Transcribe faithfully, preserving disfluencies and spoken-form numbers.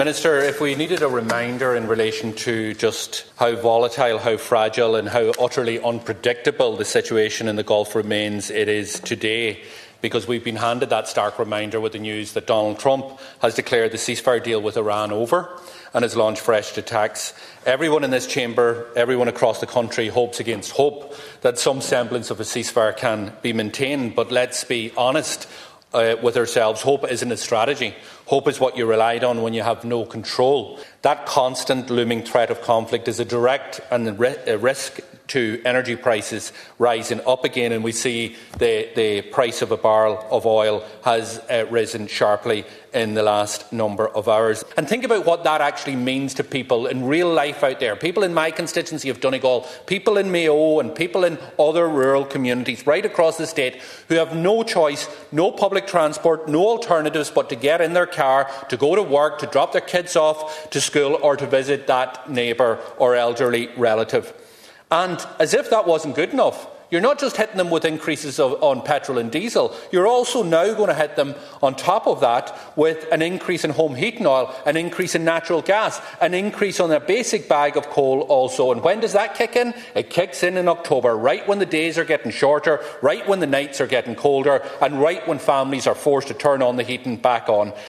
Minister, if we needed a reminder in relation to just how volatile, how fragile and how utterly unpredictable the situation in the Gulf remains, it is today, because we've been handed that stark reminder with the news that Donald Trump has declared the ceasefire deal with Iran over and has launched fresh attacks. Everyone in this chamber, everyone across the country hopes against hope that some semblance of a ceasefire can be maintained. But let's be honest uh, with ourselves. Hope isn't a strategy. Hope is what you relied on when you have no control. That constant looming threat of conflict is a direct and a risk to energy prices rising up again, and we see the, the price of a barrel of oil has uh, risen sharply in the last number of hours. And think about what that actually means to people in real life out there, people in my constituency of Donegal, people in Mayo and people in other rural communities right across the state who have no choice, no public transport, no alternatives but to get in their car, to go to work, to drop their kids off to school or to visit that neighbour or elderly relative. And as if that wasn't good enough, you're not just hitting them with increases of, on petrol and diesel, you're also now going to hit them on top of that with an increase in home heating oil, an increase in natural gas, an increase on a basic bag of coal also. And when does that kick in? It kicks in in October, right when the days are getting shorter, right when the nights are getting colder, and right when families are forced to turn on the heating back on.